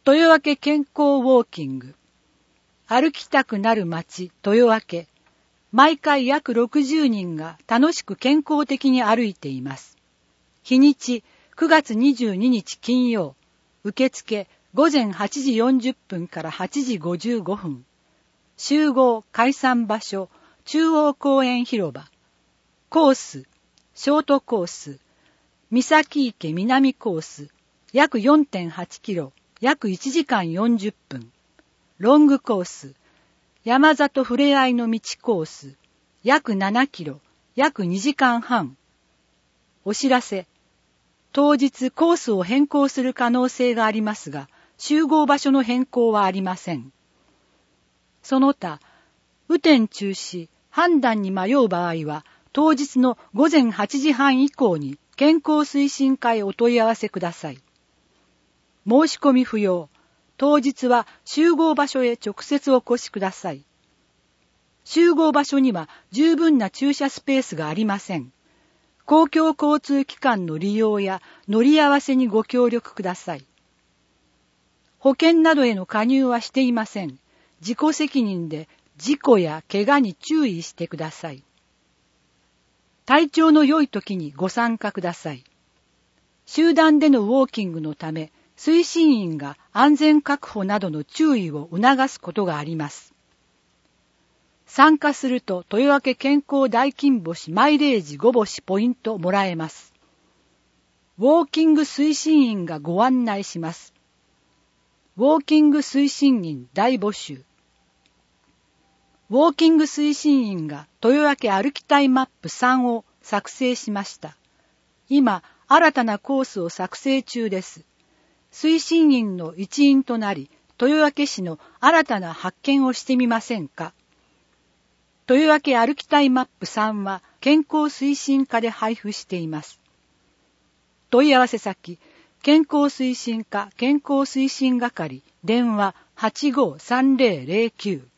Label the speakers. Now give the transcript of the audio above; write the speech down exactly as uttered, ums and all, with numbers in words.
Speaker 1: 豊明健康ウォーキング。歩きたくなる街、豊明。毎回約ろくじゅうにんが楽しく健康的に歩いています。日にちくがつにじゅうににち金曜。受付ごぜんはちじよんじゅっぷんからはちじごじゅうごふん。集合解散場所、中央公園広場。コース、ショートコース。三崎池南コース。約 よんてんはちキロ。約いちじかんよんじゅっぷん。ロングコース。山里ふれあいの道コース。約ななキロ。約にじかんはん。お知らせ。当日コースを変更する可能性がありますが、集合場所の変更はありません。その他、雨天中止、判断に迷う場合は、当日のごぜんはちじはん以降に健康推進課へお問い合わせください。申し込み不要。当日は集合場所へ直接お越しください。集合場所には十分な駐車スペースがありません。公共交通機関の利用や乗り合わせにご協力ください。保険などへの加入はしていません。自己責任で事故や怪我に注意してください。体調の良い時にご参加ください。集団でのウォーキングのため、推進員が安全確保などの注意を促すことがあります。参加すると豊明健康大金星マイレージご星ポイントもらえます。ウォーキング推進員がご案内します。ウォーキング推進員大募集。ウォーキング推進員が豊明歩きたいマップさんを作成しました。今、新たなコースを作成中です。推進員の一員となり、豊明市の新たな発見をしてみませんか。豊明歩きたいマップさんは健康推進課で配布しています。問い合わせ先、健康推進課健康推進係、電話 はちごーさんぜろぜろきゅう。